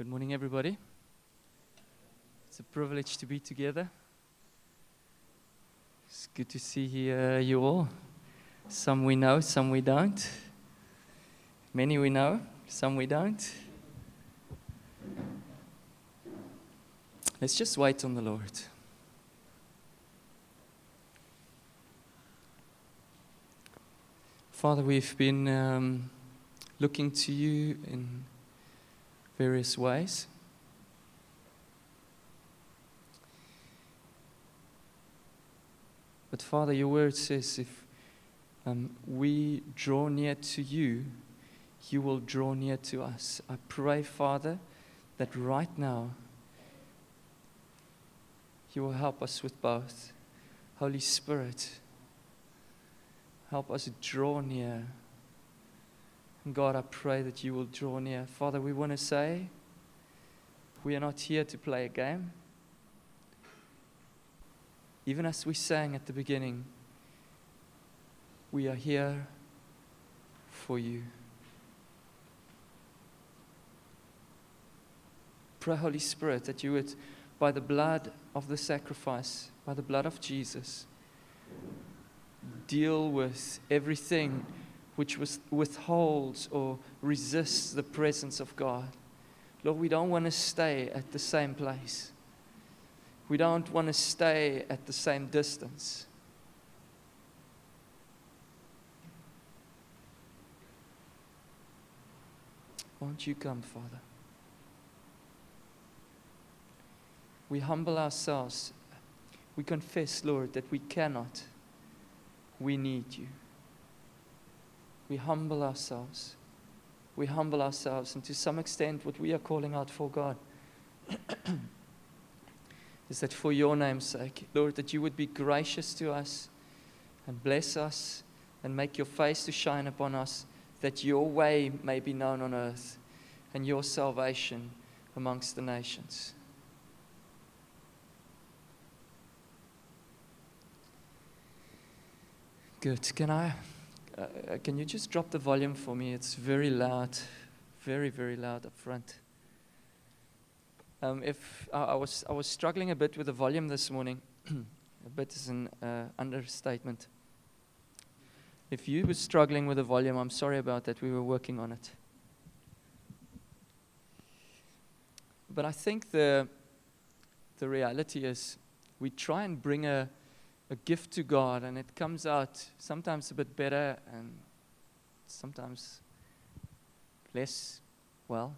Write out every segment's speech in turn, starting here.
Good morning, everybody. It's a privilege to be together. It's good to see you all. Some we know, some we don't. Many we know, some we don't. Let's just wait on the Lord. Father, we've been looking to you in various ways. But Father, your word says if we draw near to you, you will draw near to us. I pray, Father, that right now you will help us with both. Holy Spirit, help us draw near. And God, I pray that you will draw near. Father, we want to say we are not here to play a game. Even as we sang at the beginning, we are here for you. Pray, Holy Spirit, that you would, by the blood of the sacrifice, by the blood of Jesus, deal with everything which withholds or resists the presence of God. Lord, we don't want to stay at the same place. We don't want to stay at the same distance. Won't you come, Father? We humble ourselves. We confess, Lord, that we cannot. We need you. We humble ourselves. We humble ourselves. And to some extent, what we are calling out for, God, is that for your name's sake, Lord, that you would be gracious to us and bless us and make your face to shine upon us, that your way may be known on earth and your salvation amongst the nations. Good. Can you just drop the volume for me? It's very loud, very, very loud up front. If I was struggling a bit with the volume this morning. A bit is an understatement. If you were struggling with the volume, I'm sorry about that. We were working on it. But I think the reality is we try and bring a gift to God, and it comes out sometimes a bit better and sometimes less well.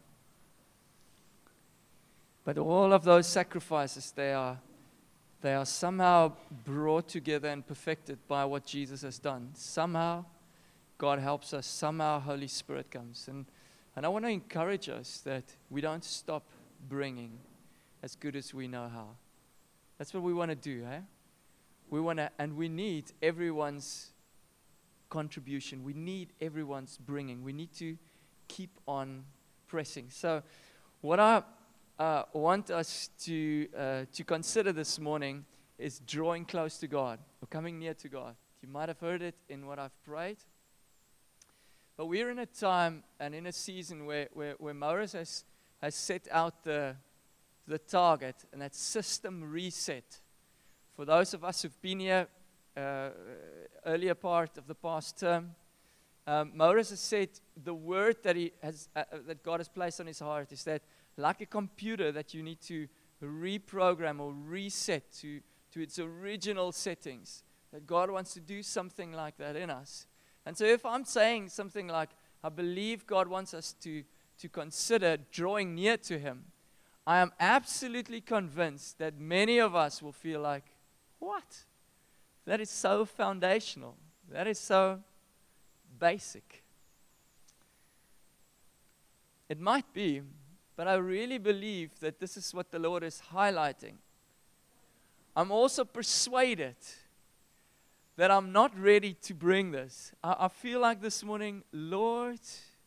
But all of those sacrifices, they are somehow brought together and perfected by what Jesus has done. Somehow God helps us. Somehow Holy Spirit comes. And I want to encourage us that we don't stop bringing as good as we know how. That's what we want to do, eh? We need everyone's contribution. We need everyone's bringing. We need to keep on pressing. So what I want us to consider this morning is drawing close to God, or coming near to God. You might have heard it in what I've prayed. But we're in a time and in a season where Maurus has set out the target, and that system reset. For those of us who've been here earlier part of the past term, Maurus has said the word that that God has placed on his heart is that like a computer that you need to reprogram or reset to its original settings, that God wants to do something like that in us. And so if I'm saying something like, I believe God wants us to consider drawing near to Him, I am absolutely convinced that many of us will feel like, what? That is so foundational. That is so basic. It might be, but I really believe that this is what the Lord is highlighting. I'm also persuaded that I'm not ready to bring this. I feel like this morning, Lord,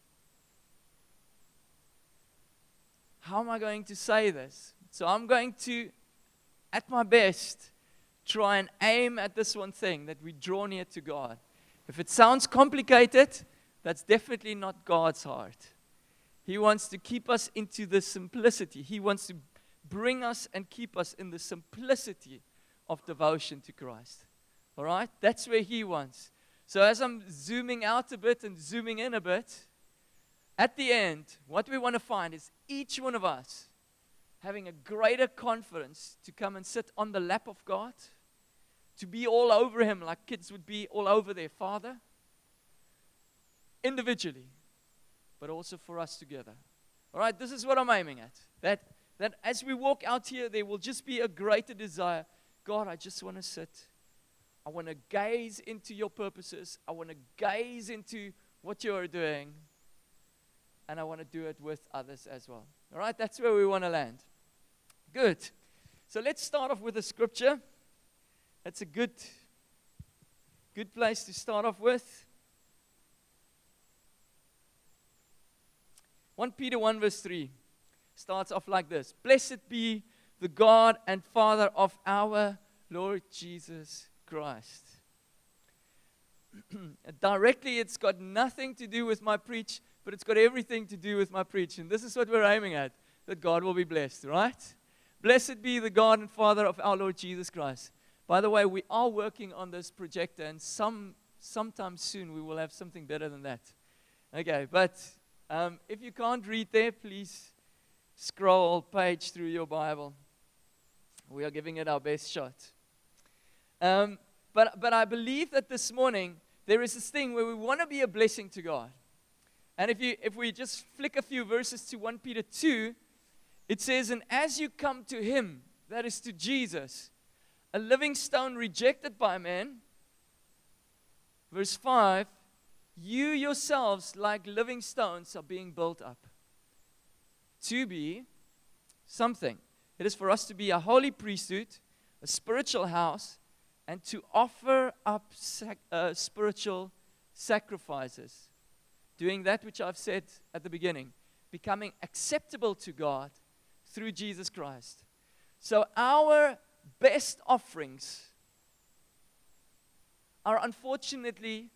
how am I going to say this? So I'm going to, at my best, try and aim at this one thing, that we draw near to God. If it sounds complicated, that's definitely not God's heart. He wants to keep us into the simplicity. He wants to bring us and keep us in the simplicity of devotion to Christ. All right? That's where He wants. So as I'm zooming out a bit and zooming in a bit, at the end, what we want to find is each one of us having a greater confidence to come and sit on the lap of God, to be all over Him like kids would be all over their father, individually, but also for us together. All right, this is what I'm aiming at. That as we walk out here, there will just be a greater desire. God, I just want to sit. I want to gaze into your purposes. I want to gaze into what you are doing. And I want to do it with others as well. All right, that's where we want to land. Good. So let's start off with a scripture. That's a good place to start off with. 1 Peter 1 verse 3 starts off like this. Blessed be the God and Father of our Lord Jesus Christ. Directly, it's got nothing to do with my preach, but it's got everything to do with my preach. And this is what we're aiming at, that God will be blessed, right? Blessed be the God and Father of our Lord Jesus Christ. By the way, we are working on this projector, and sometime soon we will have something better than that. Okay, but if you can't read there, please scroll page through your Bible. We are giving it our best shot. But I believe that this morning there is this thing where we want to be a blessing to God. And if we just flick a few verses to 1 Peter 2, it says, and as you come to Him, that is to Jesus, a living stone rejected by men, verse 5, you yourselves, like living stones, are being built up to be something. It is for us to be a holy priesthood, a spiritual house, and to offer up spiritual sacrifices. Doing that which I've said at the beginning, becoming acceptable to God through Jesus Christ. So our best offerings are unfortunately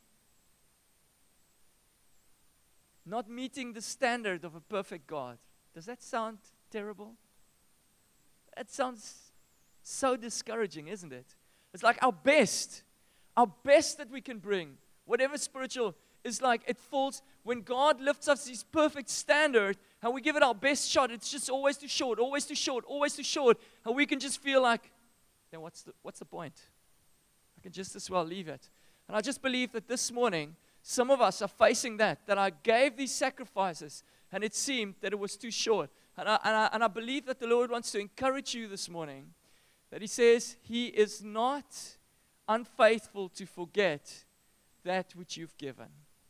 not meeting the standard of a perfect God. Does that sound terrible? That sounds so discouraging, isn't it? It's like our best that we can bring, whatever spiritual, is like it falls, when God lifts us His perfect standard, and we give it our best shot, it's just always too short, always too short, always too short, and we can just feel like, then what's the point? I can just as well leave it. And I just believe that this morning, some of us are facing that I gave these sacrifices, and it seemed that it was too short. And I believe that the Lord wants to encourage you this morning, that He says He is not unfaithful to forget that which you've given.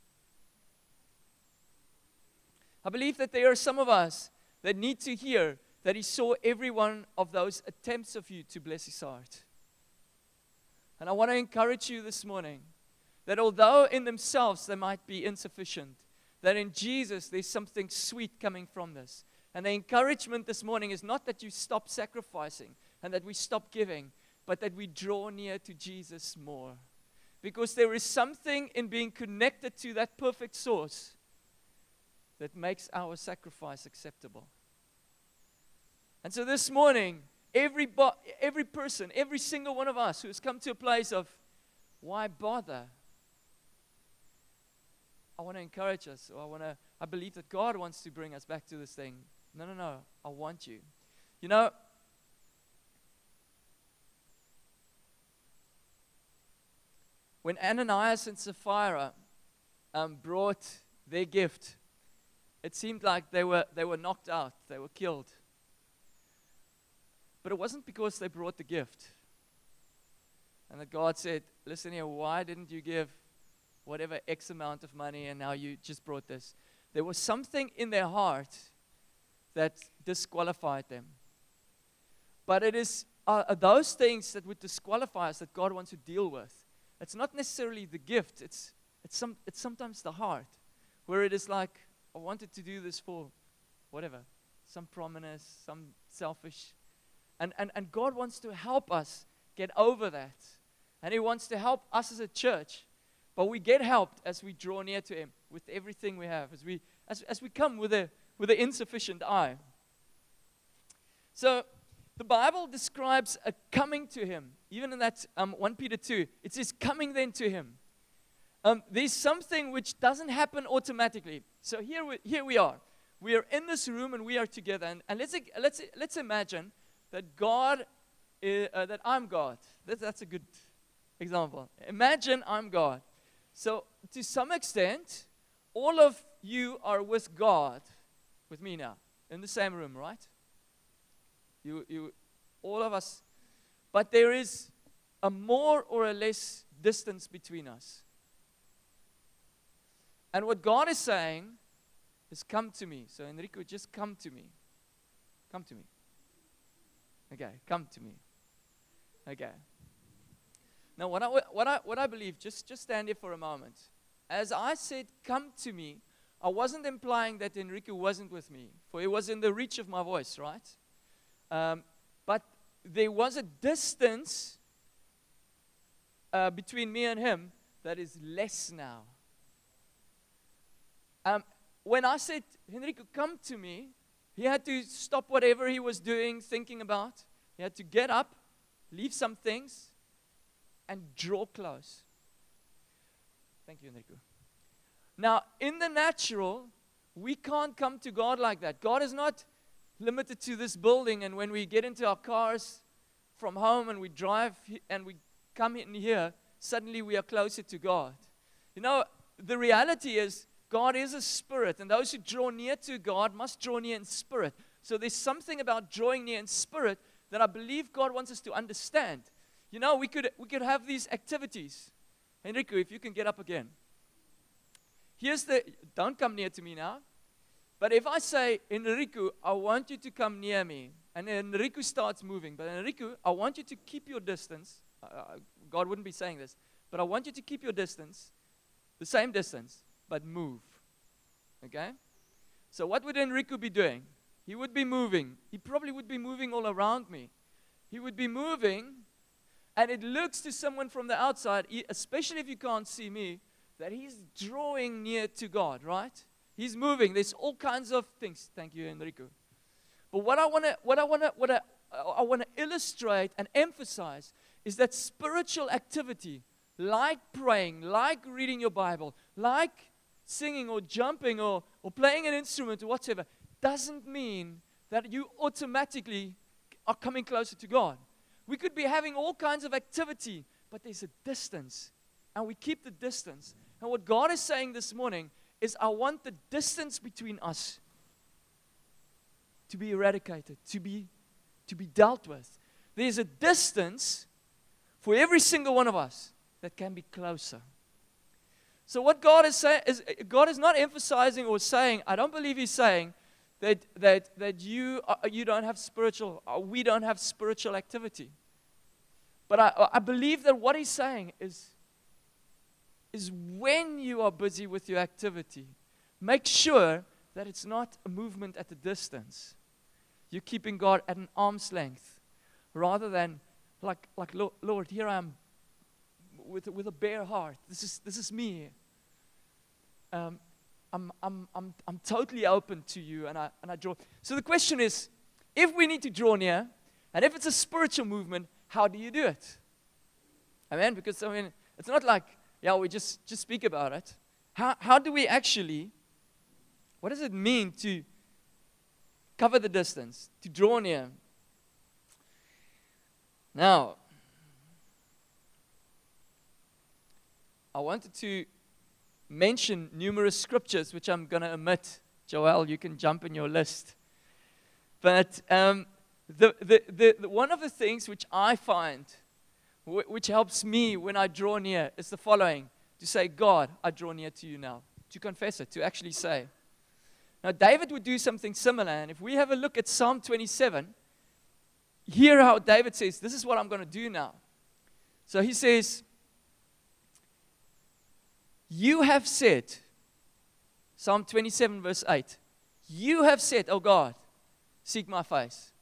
I believe that there are some of us that need to hear that He saw every one of those attempts of you to bless His heart. And I want to encourage you this morning that although in themselves they might be insufficient, that in Jesus there's something sweet coming from this. And the encouragement this morning is not that you stop sacrificing and that we stop giving, but that we draw near to Jesus more. Because there is something in being connected to that perfect source that makes our sacrifice acceptable. And so this morning, every person, every single one of us who has come to a place of, why bother? I want to encourage us, or I believe that God wants to bring us back to this thing. No, I want you. You know, when Ananias and Sapphira brought their gift, it seemed like they were knocked out, they were killed. But it wasn't because they brought the gift. And that God said, listen here, why didn't you give whatever X amount of money and now you just brought this? There was something in their heart that disqualified them. But it is those things that would disqualify us that God wants to deal with. It's not necessarily the gift, it's sometimes the heart, where it is like, I wanted to do this for whatever, some prominence, some selfish. And God wants to help us get over that. And He wants to help us as a church. But we get helped as we draw near to Him with everything we have. As we come with a with an insufficient eye. So the Bible describes a coming to him. Even in that 1 Peter 2, it says coming then to him. There's something which doesn't happen automatically. So here we are. We are in this room and we are together. And let's imagine that God, that I'm God. That's a good example. Imagine I'm God. So to some extent, all of you are with God, with me now, in the same room, right? You, all of us. But there is a more or a less distance between us. And what God is saying is, come to me. So Enrico, just come to me. Come to me. Okay, come to me. Okay. Now, what I believe, just stand here for a moment. As I said, come to me, I wasn't implying that Enrico wasn't with me, for it was in the reach of my voice, right? But there was a distance between me and him that is less now. When I said, Enrico, come to me, he had to stop whatever he was doing, thinking about. He had to get up, leave some things, and draw close. Thank you, Enrico. Now, in the natural, we can't come to God like that. God is not limited to this building, and when we get into our cars from home and we drive and we come in here, suddenly we are closer to God. You know, the reality is God is a spirit, and those who draw near to God must draw near in spirit. So there's something about drawing near in spirit that I believe God wants us to understand. You know, we could have these activities. Enrico, if you can get up again. Don't come near to me now. But if I say, Enrico, I want you to come near me, and Enrico starts moving, but Enrico, I want you to keep your distance. God wouldn't be saying this, but I want you to keep your distance, the same distance, but move. Okay? So what would Enrico be doing? He would be moving. He probably would be moving all around me. He would be moving, and it looks to someone from the outside, especially if you can't see me, that he's drawing near to God, right? He's moving. There's all kinds of things. Thank you, Enrico. But what I want to illustrate and emphasize is that spiritual activity, like praying, like reading your Bible, like singing or jumping or playing an instrument or whatever, doesn't mean that you automatically are coming closer to God. We could be having all kinds of activity, but there's a distance, and we keep the distance. And what God is saying this morning is, I want the distance between us to be eradicated, to be dealt with. There's a distance for every single one of us that can be closer. So what God is saying is, God is not emphasizing or saying, I don't believe He's saying that you don't have spiritual, we don't have spiritual activity. But I believe that what He's saying is when you are busy with your activity, make sure that it's not a movement at a distance. You're keeping God at an arm's length, rather than like Lord, here I am with a bare heart. This is me. I'm totally open to you, and I draw. So the question is, if we need to draw near, and if it's a spiritual movement, how do you do it? Amen. Because it's not like, yeah, we just speak about it. How do we actually, what does it mean to cover the distance, to draw near? Now, I wanted to mention numerous scriptures, which I'm going to omit. Joel, you can jump in your list. But the one of the things which I find, which helps me when I draw near, is the following: to say, God, I draw near to you now. To confess it, to actually say. Now, David would do something similar, and if we have a look at Psalm 27, hear how David says, this is what I'm going to do now. So he says, you have said, Psalm 27 verse 8, you have said, oh God, seek my face.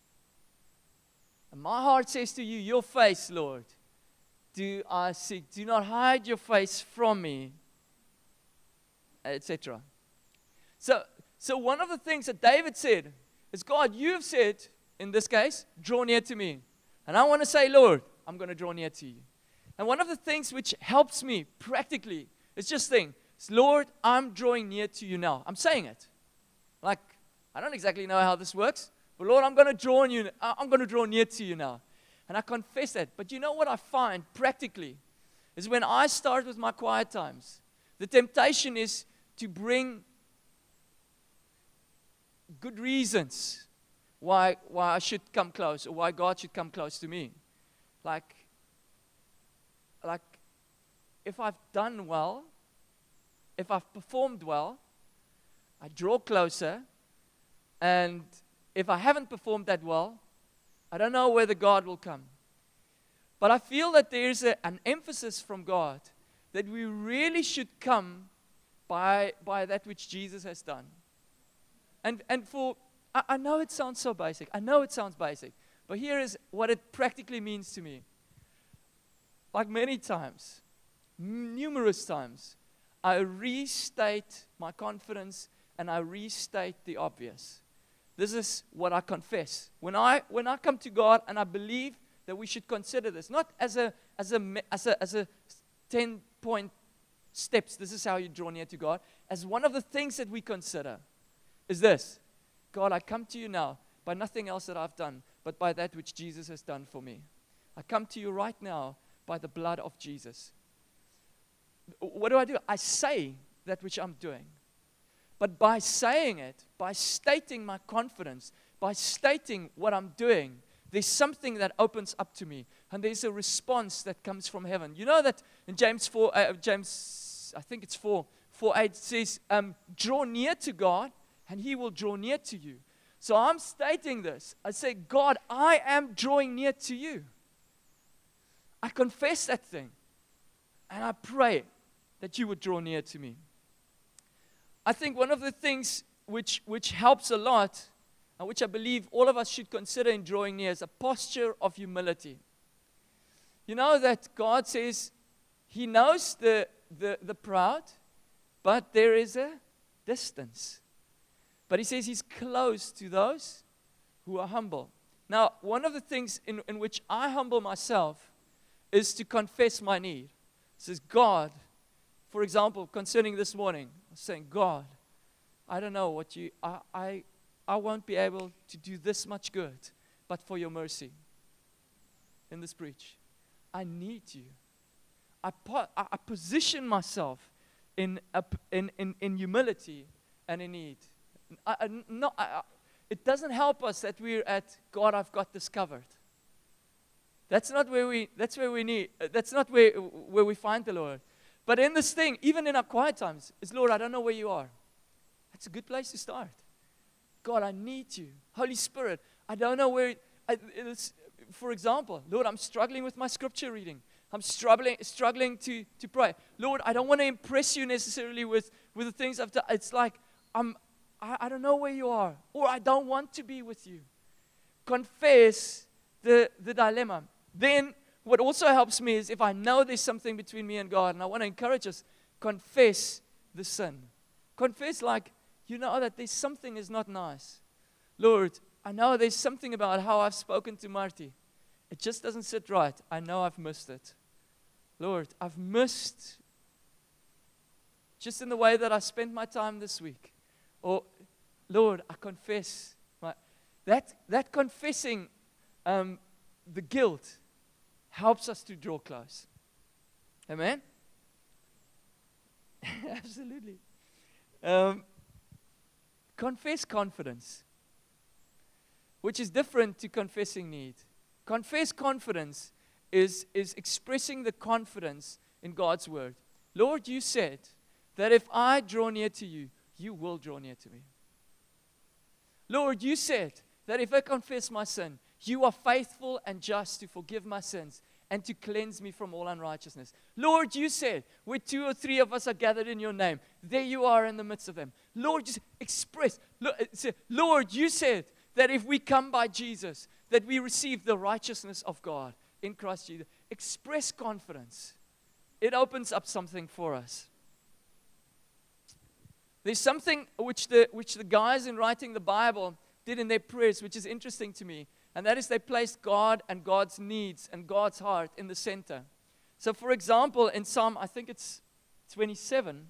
And my heart says to you, your face, Lord, do I seek. Do not hide your face from me, etc. So So one of the things that David said is, God, you've said, in this case, draw near to me. And I want to say, Lord, I'm going to draw near to you. And one of the things which helps me practically is just think, Lord, I'm drawing near to you now. I'm saying it. Like, I don't exactly know how this works, but Lord, I'm going to draw near to you now. And I confess that. But you know what I find practically is when I start with my quiet times, the temptation is to bring good reasons why I should come close, or why God should come close to me. Like if I've done well, if I've performed well, I draw closer. And if I haven't performed that well, I don't know whether God will come. But I feel that there's an emphasis from God that we really should come by that which Jesus has done. And I know it sounds so basic. I know it sounds basic. But here is what it practically means to me. Like many times, numerous times, I restate my confidence and I restate the obvious. This is what I confess. When I come to God and I believe that we should consider this, not as a 10-point steps, this is how you draw near to God, as one of the things that we consider is this: God, I come to you now by nothing else that I've done, but by that which Jesus has done for me. I come to you right now by the blood of Jesus. What do? I say that which I'm doing. But by saying it, by stating my confidence, by stating what I'm doing, there's something that opens up to me. And there's a response that comes from heaven. You know that in James 4, I think it's 4:8, it says, draw near to God, and He will draw near to you. So I'm stating this. I say, God, I am drawing near to you. I confess that thing. And I pray that you would draw near to me. I think one of the things which helps a lot, and which I believe all of us should consider in drawing near, is a posture of humility. You know that God says He knows the proud, but there is a distance. But He says He's close to those who are humble. Now, one of the things in which I humble myself is to confess my need. It says, God, for example, concerning this morning, I was saying, God, I don't know what I won't be able to do this much good, but for your mercy in this preach. I need you. I position myself in humility and in need. It doesn't help us that we're at, God, I've got this covered. That's not where we find the Lord. But in this thing, even in our quiet times, is, Lord, I don't know where you are. That's a good place to start. God, I need you. Holy Spirit, I don't know where. For example, Lord, I'm struggling with my scripture reading. I'm struggling to pray. Lord, I don't want to impress you necessarily with the things I've done. It's like, I don't know where you are, or I don't want to be with you. Confess the dilemma. Then what also helps me is if I know there's something between me and God, and I want to encourage us, confess the sin. Confess like, you know that there's something is not nice. Lord, I know there's something about how I've spoken to Marty. It just doesn't sit right. I know I've missed it. Lord, I've missed just in the way that I spent my time this week. Or, Lord, I confess. That confessing the guilt helps us to draw close. Amen? Absolutely. Confess confidence, which is different to confessing need. Confess confidence is expressing the confidence in God's word. Lord, you said that if I draw near to you, you will draw near to me. Lord, you said that if I confess my sin, you are faithful and just to forgive my sins and to cleanse me from all unrighteousness. Lord, you said, where 2 or 3 of us are gathered in your name, there you are in the midst of them. Lord, just express. Lord, you said that if we come by Jesus, that we receive the righteousness of God in Christ Jesus. Express confidence. It opens up something for us. There's something which the guys in writing the Bible did in their prayers, which is interesting to me. And that is they placed God and God's needs and God's heart in the center. So for example, in Psalm, I think it's 67.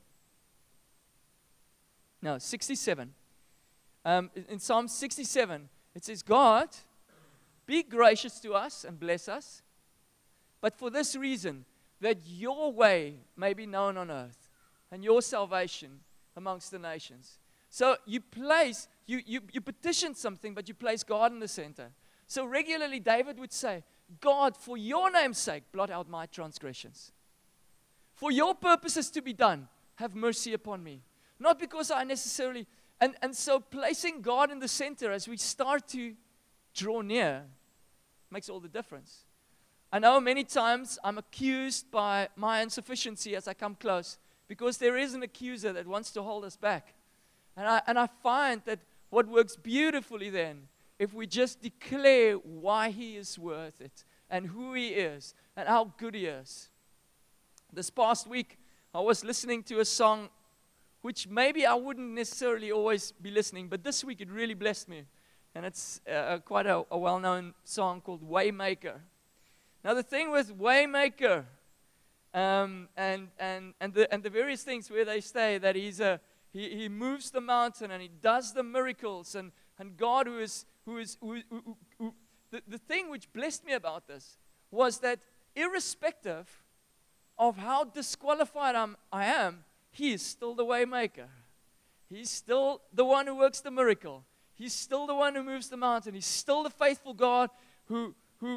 No, 67. In Psalm 67, it says, God, be gracious to us and bless us, but for this reason, that your way may be known on earth and your salvation amongst the nations. So you petition something, but you place God in the center. So regularly David would say, God, for your name's sake, blot out my transgressions. For your purposes to be done, have mercy upon me. Not because I necessarily, and so placing God in the center as we start to draw near makes all the difference. I know many times I'm accused by my insufficiency as I come close, because there is an accuser that wants to hold us back. And I find that what works beautifully then, if we just declare why He is worth it, and who He is, and how good He is. This past week, I was listening to a song which maybe I wouldn't necessarily always be listening, but this week it really blessed me. And it's quite a well-known song called Waymaker. Now the thing with Waymaker, and the various things where they say that he moves the mountain and He does the miracles, and God the thing which blessed me about this was that irrespective of how disqualified I am, He is still the way maker. He's still the one who works the miracle. He's still the one who moves the mountain. He's still the faithful God who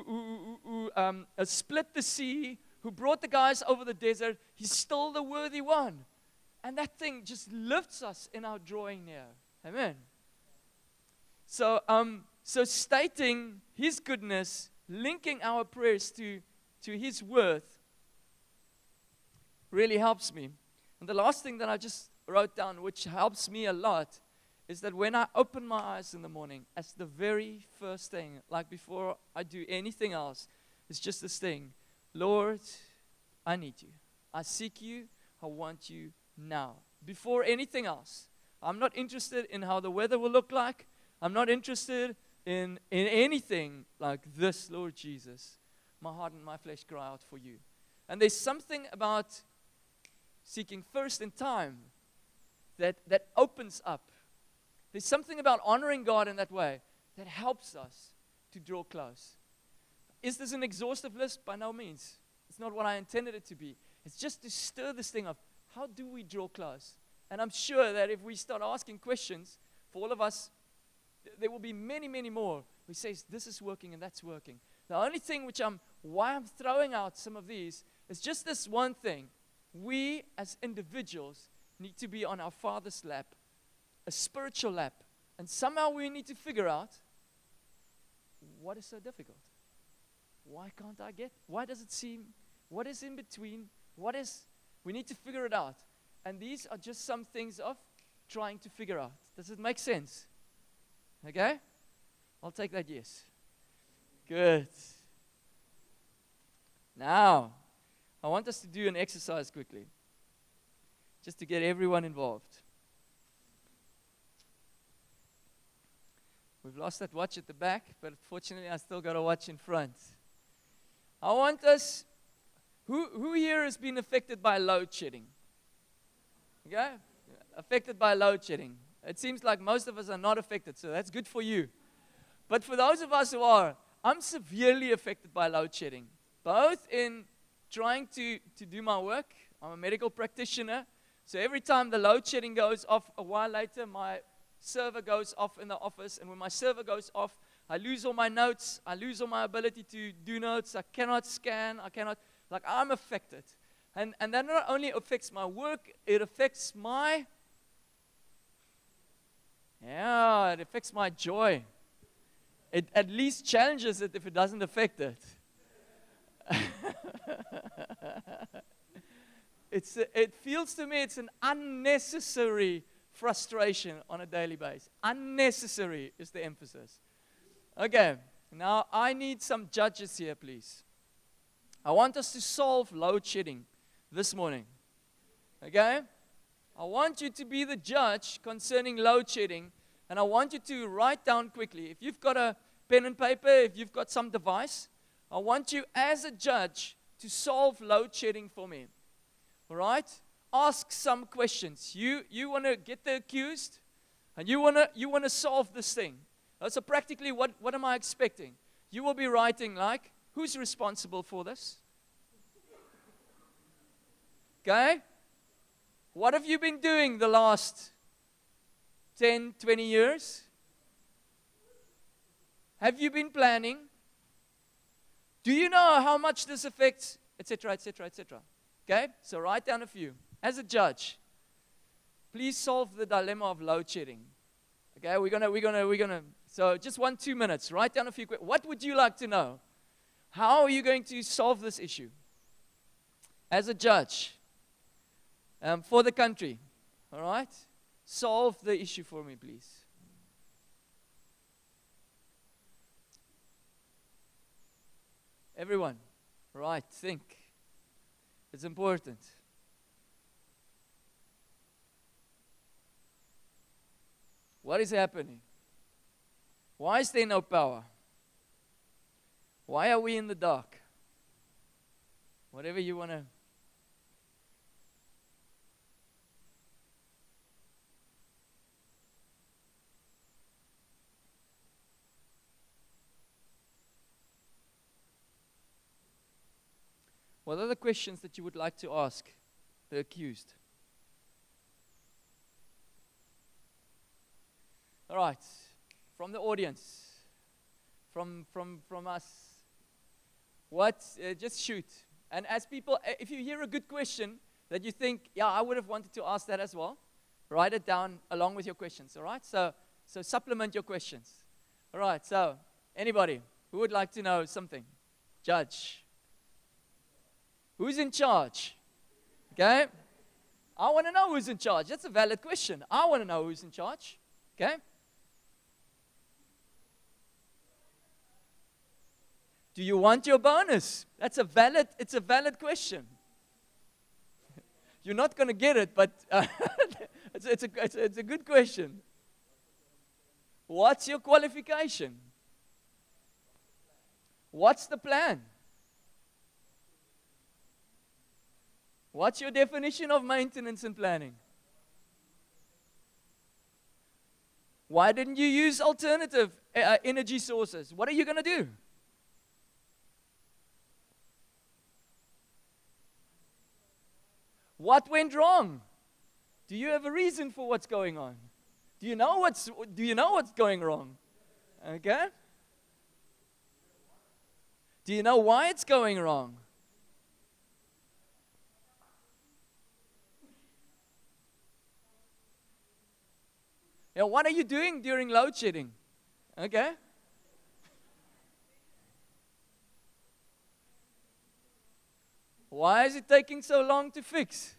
split the sea, who brought the guys over the desert. He's still the worthy one. And that thing just lifts us in our drawing near. Amen. So stating His goodness, linking our prayers to His worth, really helps me. And the last thing that I just wrote down, which helps me a lot, is that when I open my eyes in the morning, as the very first thing, like before I do anything else, it's just this thing: Lord, I need You. I seek You. I want You now. Before anything else. I'm not interested in how the weather will look like. I'm not interested in anything like this, Lord Jesus. My heart and my flesh cry out for You. And there's something about seeking first in time that opens up. There's something about honoring God in that way that helps us to draw close. Is this an exhaustive list? By no means. It's not what I intended it to be. It's just to stir this thing of how do we draw close? And I'm sure that if we start asking questions, for all of us, there will be many, many more who says this is working and that's working. The only thing why I'm throwing out some of these is just this one thing. We as individuals need to be on our Father's lap, a spiritual lap. And somehow we need to figure out, what is so difficult? Why can't I get? Why does it seem? What is in between? We need to figure it out. And these are just some things of trying to figure out. Does it make sense? Okay? I'll take that yes. Good. Now, I want us to do an exercise quickly, just to get everyone involved. We've lost that watch at the back, but fortunately I still got a watch in front. I want us, who here has been affected by load shedding? Okay? Affected by load shedding. It seems like most of us are not affected, so that's good for you. But for those of us who are, I'm severely affected by load shedding, both in trying to do my work. I'm a medical practitioner, so every time the load shedding goes off, a while later my server goes off in the office, and when my server goes off, I lose all my notes, I lose all my ability to do notes, I cannot scan, I'm affected. And that not only affects my work, it affects my joy. It at least challenges it if it doesn't affect it. It feels to me it's an unnecessary frustration on a daily basis. Unnecessary is the emphasis. Okay, now I need some judges here, please. I want us to solve load shedding this morning. Okay? I want you to be the judge concerning load shedding, and I want you to write down quickly. If you've got a pen and paper, if you've got some device, I want you as a judge to solve load shedding for me. All right? Ask some questions. You want to get the accused, and you want to solve this thing. So practically, what am I expecting? You will be writing like, who's responsible for this? Okay? What have you been doing the last 10, 20 years? Have you been planning? Do you know how much this affects, etc., etc., etc.? Okay? So write down a few. As a judge, please solve the dilemma of load shedding. Okay? We're gonna. So just 2 minutes. Write down a few. What would you like to know? How are you going to solve this issue? As a judge, for the country. All right? Solve the issue for me, please. Everyone, right, think. It's important. What is happening? Why is there no power? Why are we in the dark? Whatever you want to. What are the questions that you would like to ask the accused? All right, from the audience, from us, just shoot. And as people, if you hear a good question that you think, yeah, I would have wanted to ask that as well, write it down along with your questions, all right? So supplement your questions. All right, so anybody who would like to know something? Judge. Who's in charge? Okay? I want to know who's in charge. That's a valid question. I want to know who's in charge. Okay? Do you want your bonus? It's a valid question. You're not going to get it, but it's a good question. What's your qualification? What's the plan? What's your definition of maintenance and planning? Why didn't you use alternative energy sources? What are you going to do? What went wrong? Do you have a reason for what's going on? Do you know what's going wrong? Okay? Do you know why it's going wrong? What are you doing during load shedding? Okay? Why is it taking so long to fix?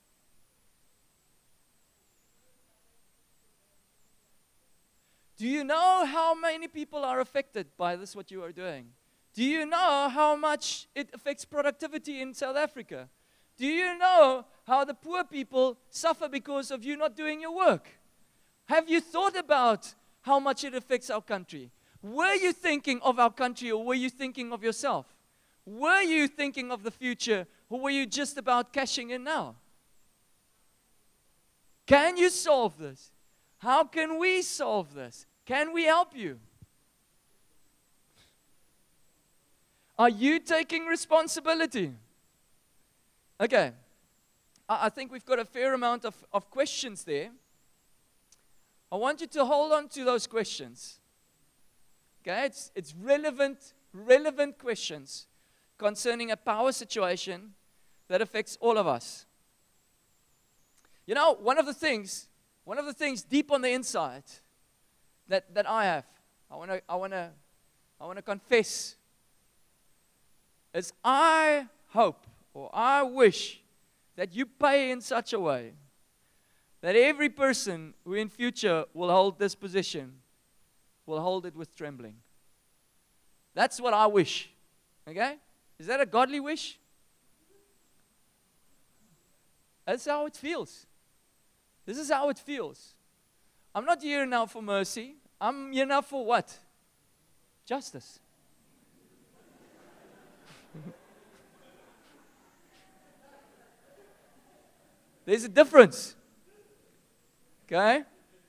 Do you know how many people are affected by this, what you are doing? Do you know how much it affects productivity in South Africa? Do you know how the poor people suffer because of you not doing your work? Have you thought about how much it affects our country? Were you thinking of our country, or were you thinking of yourself? Were you thinking of the future, or were you just about cashing in now? Can you solve this? How can we solve this? Can we help you? Are you taking responsibility? Okay. I think we've got a fair amount of questions there. I want you to hold on to those questions. Okay, it's relevant questions concerning a power situation that affects all of us. You know, one of the things deep on the inside that I have, I want to confess, is I hope, or I wish, that you pay in such a way that every person who in future will hold this position will hold it with trembling. That's what I wish. Okay? Is that a godly wish? That's how it feels. This is how it feels. I'm not here now for mercy. I'm here now for what? Justice. There's a difference. Okay?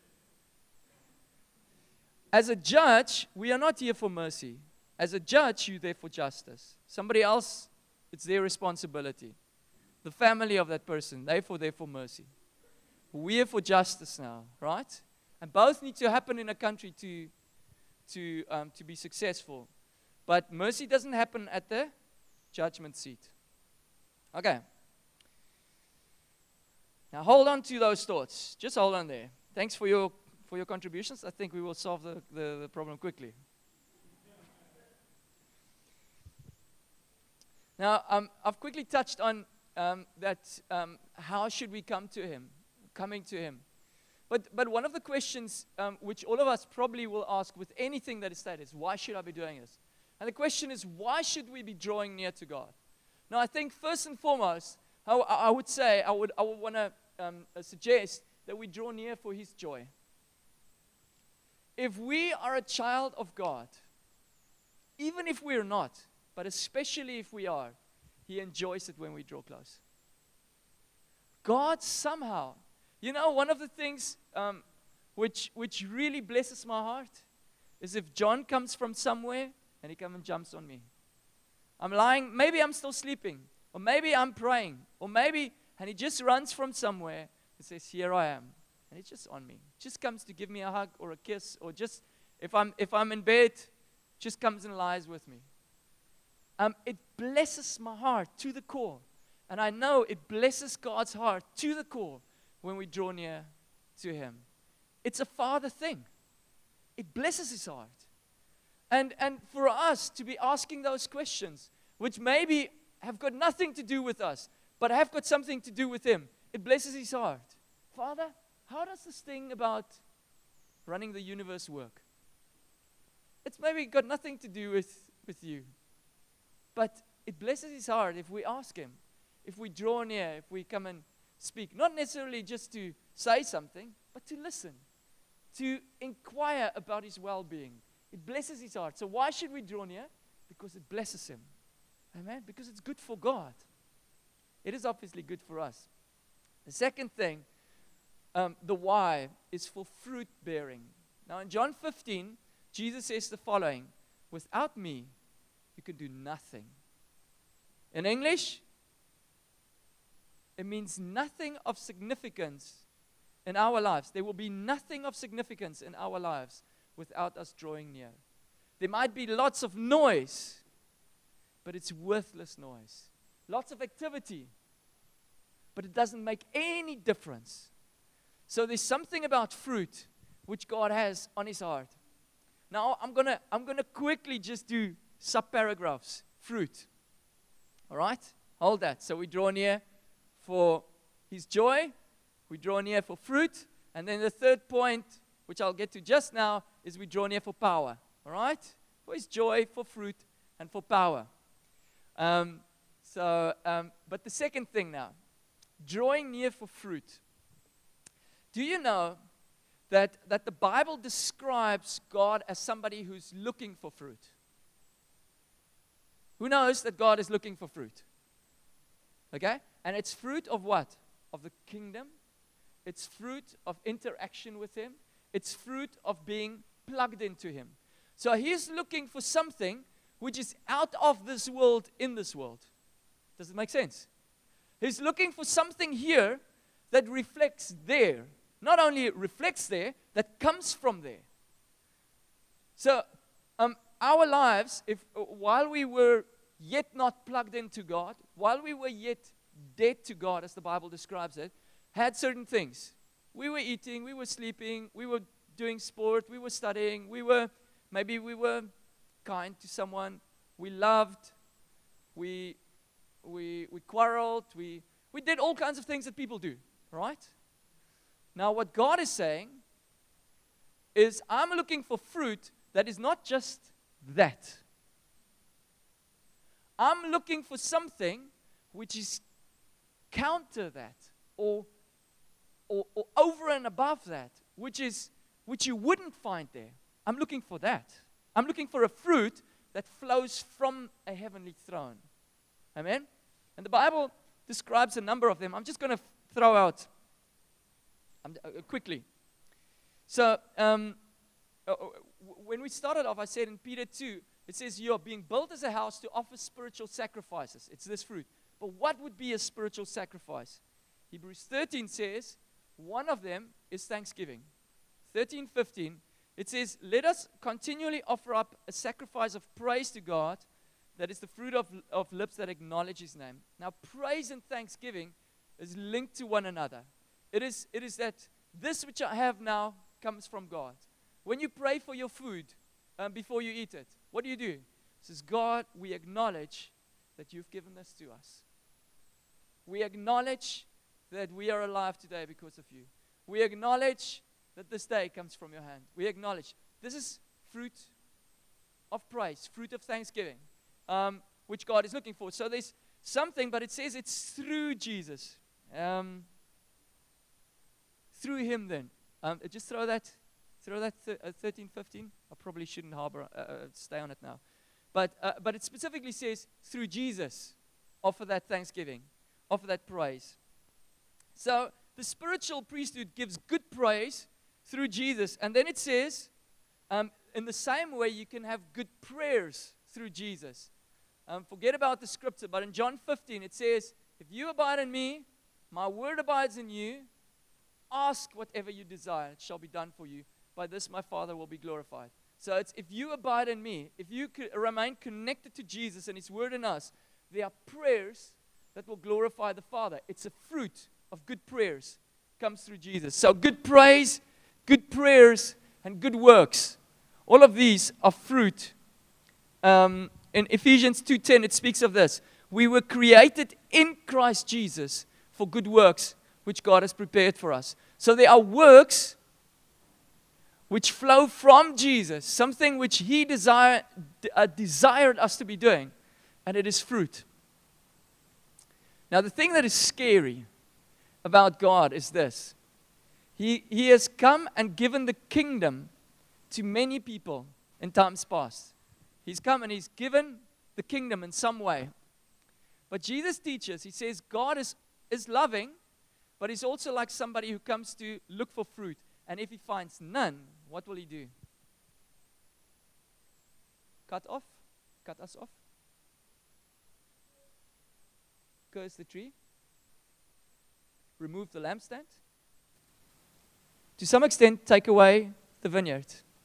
As a judge, we are not here for mercy. As a judge, you're there for justice. Somebody else, it's their responsibility. The family of that person, they're there for mercy. We're here for justice now, right? And both need to happen in a country to be successful. But mercy doesn't happen at the judgment seat. Okay. Now hold on to those thoughts. Just hold on there. Thanks for your contributions. I think we will solve the problem quickly. Now, I've quickly touched on how should we come to Him, coming to Him. But one of the questions which all of us probably will ask with anything that is stated is, why should I be doing this? And the question is, why should we be drawing near to God? Now, I think first and foremost, I would want to suggest that we draw near for His joy. If we are a child of God, even if we're not, but especially if we are, He enjoys it when we draw close. God somehow, one of the things which really blesses my heart is if John comes from somewhere and he comes and jumps on me. I'm lying, maybe I'm still sleeping, or maybe I'm praying, and he just runs from somewhere and says, here I am. And he's just on me. Just comes to give me a hug or a kiss, or just, if I'm in bed, just comes and lies with me. It blesses my heart to the core. And I know it blesses God's heart to the core when we draw near to Him. It's a Father thing. It blesses His heart. And for us to be asking those questions, which maybe have got nothing to do with us, but have got something to do with Him, it blesses His heart. Father, how does this thing about running the universe work? It's maybe got nothing to do with you. But it blesses His heart if we ask Him, if we draw near, if we come and speak. Not necessarily just to say something, but to listen, to inquire about His well-being. It blesses His heart. So why should we draw near? Because it blesses Him. Amen? Because it's good for God. It is obviously good for us. The second thing, the why, is for fruit bearing. Now in John 15, Jesus says the following: without me, you can do nothing. In English, it means nothing of significance in our lives. There will be nothing of significance in our lives without us drawing near. There might be lots of noise, but it's worthless noise. Lots of activity, but it doesn't make any difference. So there's something about fruit which God has on His heart. Now I'm gonna quickly just do sub-paragraphs. Fruit. All right? Hold that. So we draw near for His joy. We draw near for fruit. And then the third point, which I'll get to just now, is we draw near for power. All right? For His joy, for fruit, and for power. But the second thing now, drawing near for fruit. Do you know that the Bible describes God as somebody who's looking for fruit? Who knows that God is looking for fruit? Okay? And it's fruit of what? Of the kingdom. It's fruit of interaction with Him. It's fruit of being plugged into Him. So He's looking for something which is out of this world, in this world. Does it make sense? He's looking for something here that reflects there. Not only reflects there, that comes from there. So, our lives, while we were yet not plugged into God, while we were yet dead to God, as the Bible describes it, had certain things. We were eating, we were sleeping, we were doing sport, we were studying, maybe we were kind to someone, we loved, we quarreled, we did all kinds of things that people do, right? Now what God is saying is, I'm looking for fruit that is not just that. I'm looking for something which is counter that, or or over and above that, which you wouldn't find there. I'm looking for that. I'm looking for a fruit that flows from a heavenly throne. Amen? And the Bible describes a number of them. I'm just going to throw out quickly. So, when we started off, I said in Peter 2, it says you are being built as a house to offer spiritual sacrifices. It's this fruit. But what would be a spiritual sacrifice? Hebrews 13 says, one of them is thanksgiving. 13:15, it says, let us continually offer up a sacrifice of praise to God, that is the fruit of lips that acknowledge His name. Now, praise and thanksgiving is linked to one another. It is that this which I have now comes from God. When you pray for your food before you eat it, what do? It says, God, we acknowledge that you've given this to us. We acknowledge that we are alive today because of you. We acknowledge that this day comes from your hand. We acknowledge this is fruit of praise, fruit of thanksgiving, which God is looking for. So there's something, but it says it's through Jesus. Through Him then. Just throw that 13, 15. I probably shouldn't stay on it now. But it specifically says through Jesus, offer that thanksgiving, offer that praise. So the spiritual priesthood gives good praise through Jesus. And then it says, in the same way, you can have good prayers through Jesus. Forget about the scripture, but in John 15, it says, if you abide in me, my word abides in you, ask whatever you desire, it shall be done for you. By this my Father will be glorified. So it's if you abide in me, if you remain connected to Jesus and His word in us, there are prayers that will glorify the Father. It's a fruit of good prayers. Comes through Jesus. So good praise, good prayers, and good works. All of these are fruit. In Ephesians 2:10, it speaks of this. We were created in Christ Jesus for good works, which God has prepared for us. So there are works which flow from Jesus, something which He desired us to be doing, and it is fruit. Now, the thing that is scary about God is this. He has come and given the kingdom to many people in times past. He's come and He's given the kingdom in some way. But Jesus teaches, He says, God is loving, but He's also like somebody who comes to look for fruit. And if He finds none, what will He do? Cut us off? Curse the tree? Remove the lampstand? To some extent, take away the vineyard.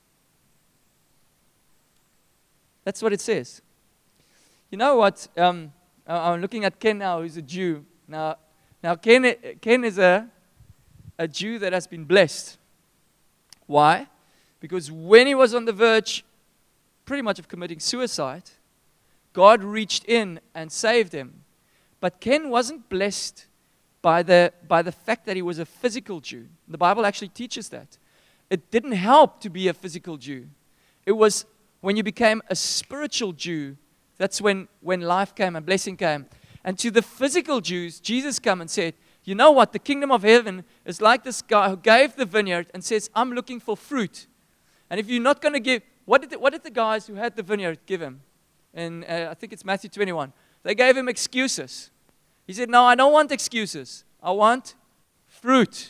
That's what it says. You know what? I'm looking at Ken now, who's a Jew. Now Ken is a Jew that has been blessed. Why? Because when he was on the verge, pretty much of committing suicide, God reached in and saved him. But Ken wasn't blessed by the fact that he was a physical Jew. The Bible actually teaches that. It didn't help to be a physical Jew. It was when you became a spiritual Jew, that's when life came and blessing came. And to the physical Jews, Jesus came and said, you know what, the kingdom of heaven is like this guy who gave the vineyard and says, I'm looking for fruit. And if you're not going to give, what did the guys who had the vineyard give him? And I think it's Matthew 21. They gave him excuses. He said, no, I don't want excuses. I want fruit.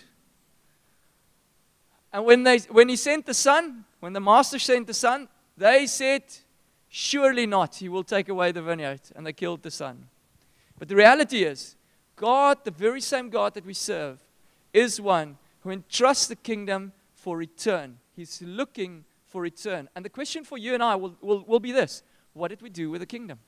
And when he sent the son, when the master sent the son, they said, surely not, he will take away the vineyard. And they killed the son. But the reality is, God, the very same God that we serve, is one who entrusts the kingdom for return. He's looking for return. And the question for you and I will be this. What did we do with the kingdom?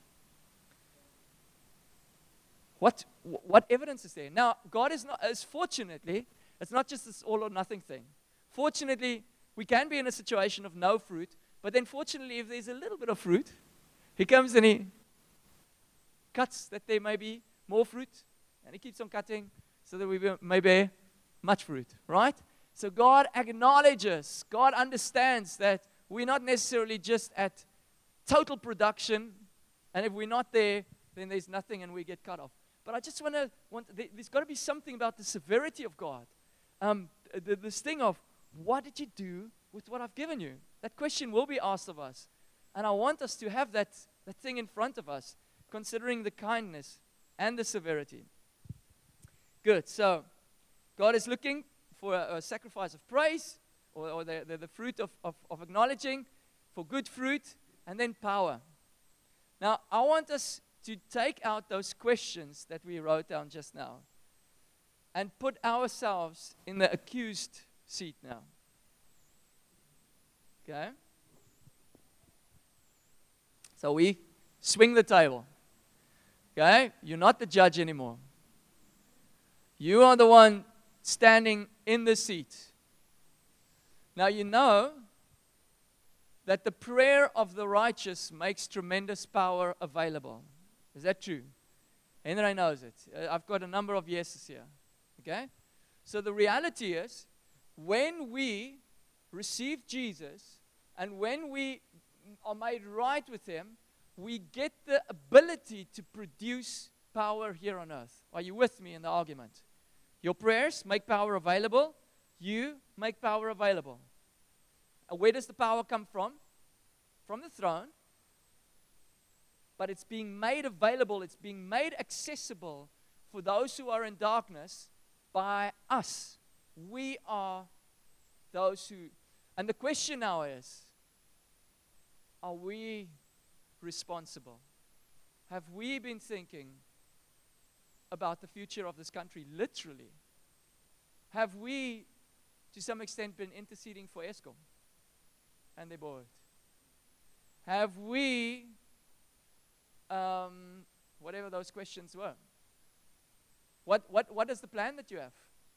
What evidence is there? Now, God is fortunately, it's not just this all or nothing thing. Fortunately, we can be in a situation of no fruit, but then fortunately, if there's a little bit of fruit, He comes and He cuts that there may be more fruit, and He keeps on cutting so that we may bear much fruit, right? So God acknowledges, God understands that we're not necessarily just at total production, and if we're not there, then there's nothing and we get cut off. But I just there's got to be something about the severity of God. this thing of, what did you do with what I've given you? That question will be asked of us. And I want us to have that thing in front of us, considering the kindness and the severity. Good. So, God is looking for a sacrifice of praise, or the fruit of acknowledging, for good fruit, and then power. Now, I want us to take out those questions that we wrote down just now and put ourselves in the accused seat now. Okay? So we swing the table. Okay? You're not the judge anymore. You are the one standing in the seat. Now you know that the prayer of the righteous makes tremendous power available. Is that true? Henry knows it. I've got a number of yeses here. Okay? So the reality is, when we receive Jesus and when we are made right with Him, we get the ability to produce power here on earth. Are you with me in the argument? Your prayers make power available. You make power available. And where does the power come from? From the throne. But it's being made available, it's being made accessible for those who are in darkness by us. We are those who... And the question now is, are we responsible? Have we been thinking about the future of this country, literally? Have we, to some extent, been interceding for Eskom and their board? Have we, whatever those questions were, what is the plan that you have?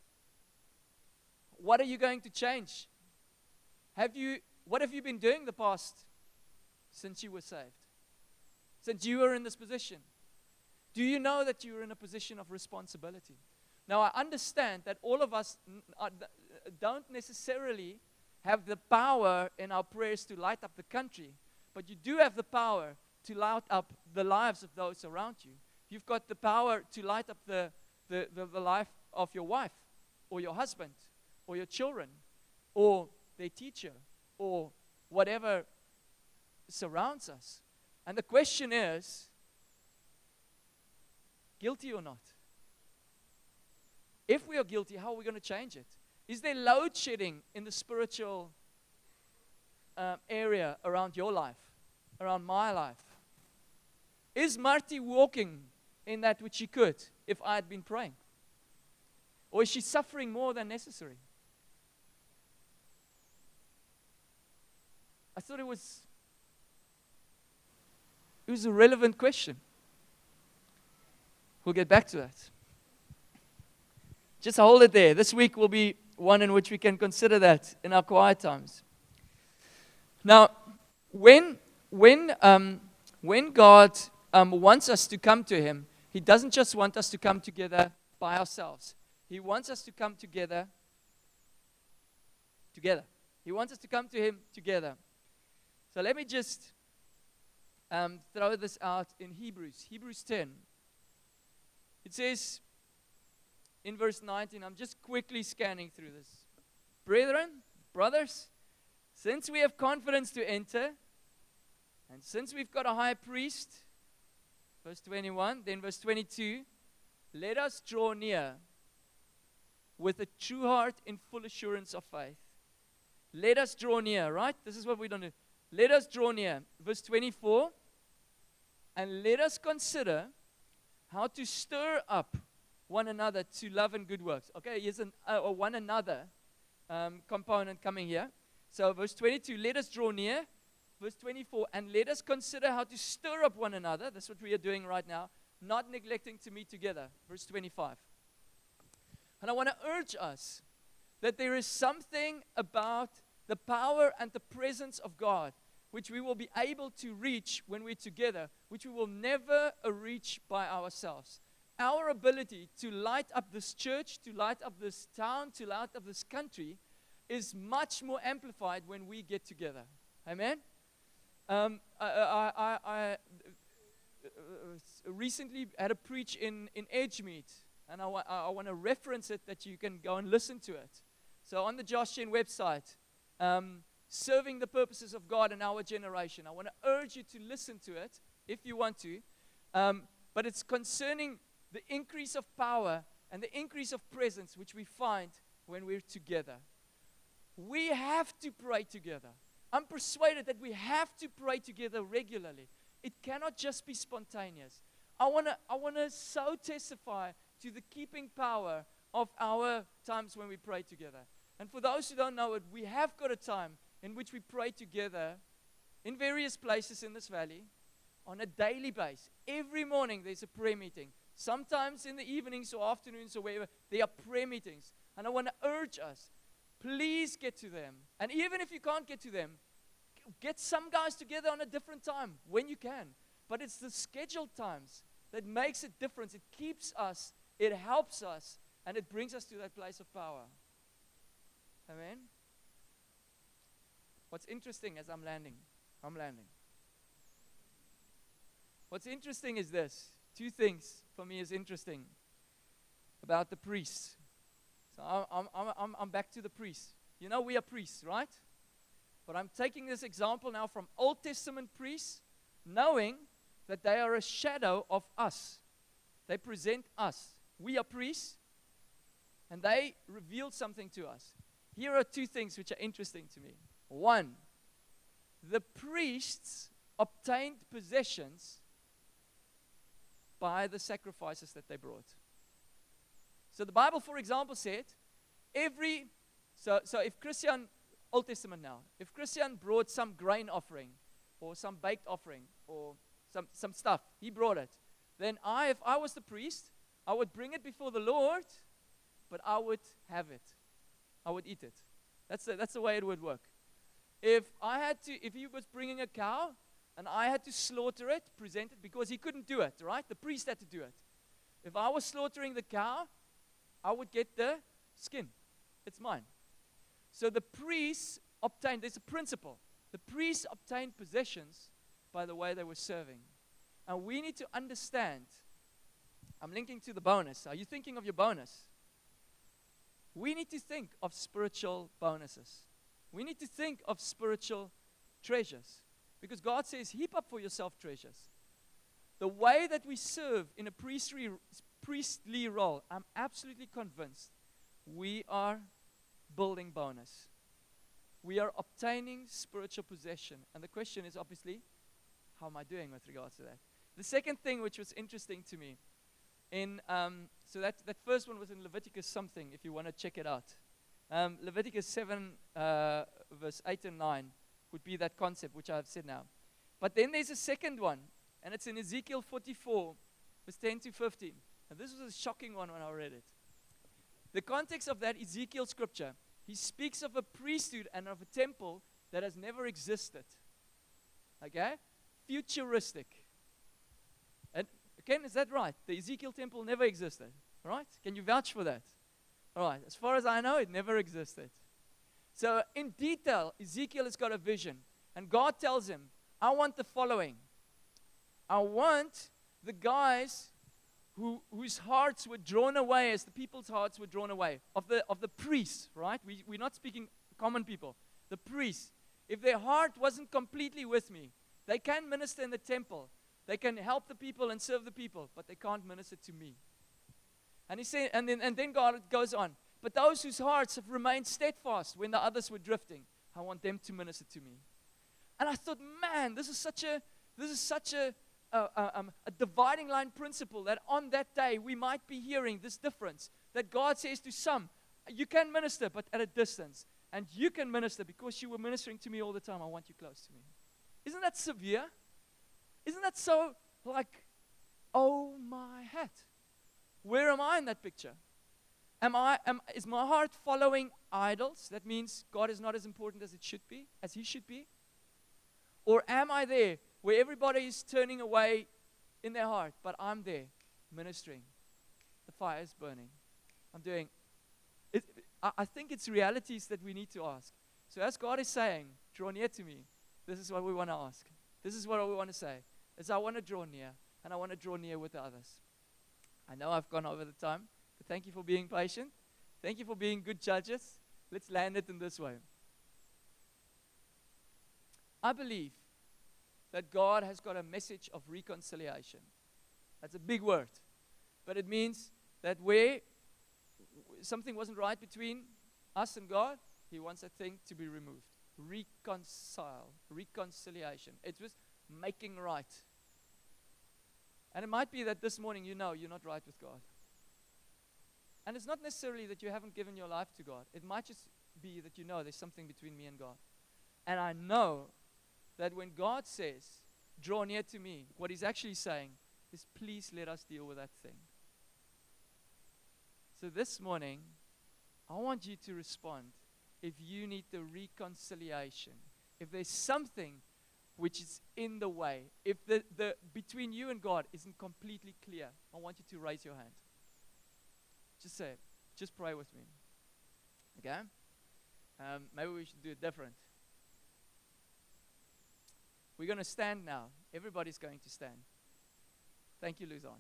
What are you going to change? What have you been doing the past since you were saved? Since you were in this position? Do you know that you're in a position of responsibility? Now, I understand that all of us don't necessarily have the power in our prayers to light up the country, but you do have the power to light up the lives of those around you. You've got the power to light up the life of your wife, or your husband, or your children, or their teacher, or whatever surrounds us. And the question is, guilty or not? If we are guilty, how are we going to change it? Is there load shedding in the spiritual area around your life, around my life? Is Marty walking in that which she could if I had been praying? Or is she suffering more than necessary? I thought it was a relevant question. We'll get back to that. Just hold it there. This week will be one in which we can consider that in our quiet times. Now, when God wants us to come to Him, He doesn't just want us to come together by ourselves. He wants us to come together. He wants us to come to Him together. So let me just throw this out in Hebrews 10. It says in verse 19, I'm just quickly scanning through this. Brethren, brothers, since we have confidence to enter, and since we've got a high priest, verse 21, then verse 22, let us draw near with a true heart in full assurance of faith. Let us draw near, right? This is what we don't do. Let us draw near. Verse 24, and let us consider how to stir up one another to love and good works. Okay, here's a one another component coming here. So verse 22, let us draw near. Verse 24, and let us consider how to stir up one another. That's what we are doing right now. Not neglecting to meet together. Verse 25. And I want to urge us that there is something about the power and the presence of God which we will be able to reach when we're together, which we will never reach by ourselves. Our ability to light up this church, to light up this town, to light up this country is much more amplified when we get together. Amen? I recently had a preach in Edgemead, And I want to reference it that you can go and listen to it. So on the Josh Chen website, Serving the Purposes of God in Our Generation. I want to urge you to listen to it if you want to. But it's concerning the increase of power and the increase of presence which we find when we're together. We have to pray together. I'm persuaded that we have to pray together regularly. It cannot just be spontaneous. I want to so testify to the keeping power of our times when we pray together. And for those who don't know it, we have got a time in which we pray together in various places in this valley on a daily basis. Every morning there's a prayer meeting. Sometimes in the evenings or afternoons or wherever, there are prayer meetings. And I want to urge us, please get to them. And even if you can't get to them, get some guys together on a different time when you can. But it's the scheduled times that makes a difference. It keeps us, it helps us, and it brings us to that place of power. Amen? What's interesting as I'm landing. What's interesting is this. Two things for me is interesting about the priests. So I'm back to the priests. You know we are priests, right? But I'm taking this example now from Old Testament priests, knowing that they are a shadow of us. They present us. We are priests, and they reveal something to us. Here are two things which are interesting to me. One, the priests obtained possessions by the sacrifices that they brought. So the Bible, for example, said, so if Christian, Old Testament now, if Christian brought some grain offering, or some baked offering, or some stuff, he brought it, then if I was the priest, I would bring it before the Lord, but I would have it. I would eat it. That's the way it would work. If he was bringing a cow, and I had to slaughter it, present it, because he couldn't do it, right? The priest had to do it. If I was slaughtering the cow, I would get the skin. It's mine. So the priests obtained, there's a principle. The priests obtained possessions by the way they were serving. And we need to understand, I'm linking to the bonus. Are you thinking of your bonus? We need to think of spiritual bonuses. We need to think of spiritual treasures. Because God says, heap up for yourself treasures. The way that we serve in a priestly role, I'm absolutely convinced we are building bonus. We are obtaining spiritual possession. And the question is obviously, how am I doing with regards to that? The second thing which was interesting to me, so that first one was in Leviticus something, if you want to check it out. Leviticus 7, verse 8 and 9 would be that concept, which I have said now. But then there's a second one, and it's in Ezekiel 44, verse 10 to 15. And this was a shocking one when I read it. The context of that Ezekiel scripture, he speaks of a priesthood and of a temple that has never existed. Okay? Futuristic. And Ken, is that right? The Ezekiel temple never existed, right? Can you vouch for that? All right. As far as I know, it never existed. So in detail, Ezekiel has got a vision. And God tells him, I want the following. I want the guys whose hearts were drawn away as the people's hearts were drawn away. Of the priests, right? We're not speaking common people. The priests. If their heart wasn't completely with me, they can minister in the temple. They can help the people and serve the people, but they can't minister to me. And he said, and then God goes on. But those whose hearts have remained steadfast when the others were drifting, I want them to minister to me. And I thought, man, this is such a dividing line principle that on that day we might be hearing this difference. That God says to some, you can minister, but at a distance. And you can minister because you were ministering to me all the time. I want you close to me. Isn't that severe? Isn't that so like, oh my hat? Where am I in that picture? Is my heart following idols? That means God is not as important as it should be, as He should be. Or am I there where everybody is turning away in their heart, but I'm there ministering? The fire is burning. I'm doing it. I think it's realities that we need to ask. So as God is saying, draw near to me, this is what we want to ask. This is what we want to say. Is I want to draw near, and I want to draw near with the others. I know I've gone over the time, Thank you for being patient. Thank you for being good judges. Let's land it in this way. I believe that God has got a message of reconciliation. That's a big word. But it means that where something wasn't right between us and God, He wants that thing to be removed. Reconciliation. It was making right. And it might be that this morning you know you're not right with God. And it's not necessarily that you haven't given your life to God. It might just be that you know there's something between me and God. And I know that when God says, draw near to me, what He's actually saying is, please let us deal with that thing. So this morning, I want you to respond if you need the reconciliation. If there's something which is in the way, if the between you and God isn't completely clear, I want you to raise your hand. Just say it. Just pray with me. Okay? Maybe we should do it different. We're going to stand now. Everybody's going to stand. Thank you, Luzon.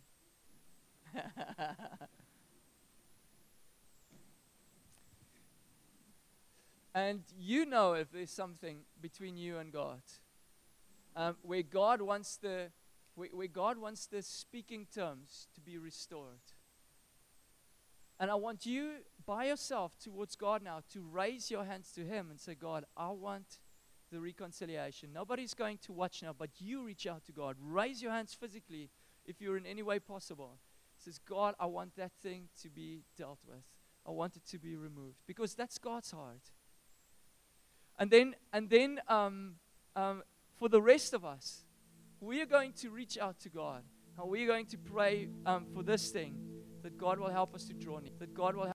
And you know if there's something between you and God, where God wants the speaking terms to be restored. And I want you by yourself towards God now to raise your hands to Him and say, God, I want the reconciliation. Nobody's going to watch now, but you reach out to God. Raise your hands physically if you're in any way possible. Says, God, I want that thing to be dealt with. I want it to be removed. Because that's God's heart. And then for the rest of us, we are going to reach out to God. And we are going to pray for this thing, that God will help us to draw near. That God will